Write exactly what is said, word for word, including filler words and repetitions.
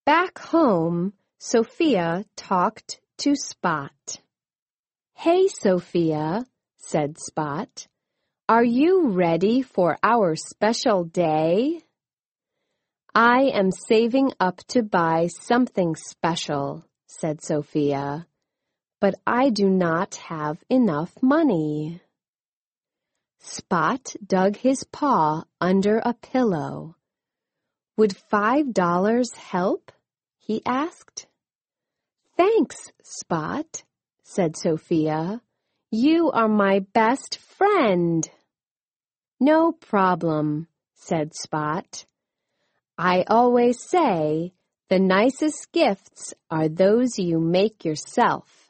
Back home, Sophia talked to Spot. "Hey, Sophia," said Spot. "Are you ready for our special day?" "I am saving up to buy something special," said Sophia, "but I do not have enough money." Spot dug his paw under a pillow. "Would five dollars help?" he asked. "Thanks, Spot," said Sophia. "You are my best friend." "No problem," said Spot. "I always say the nicest gifts are those you make yourself."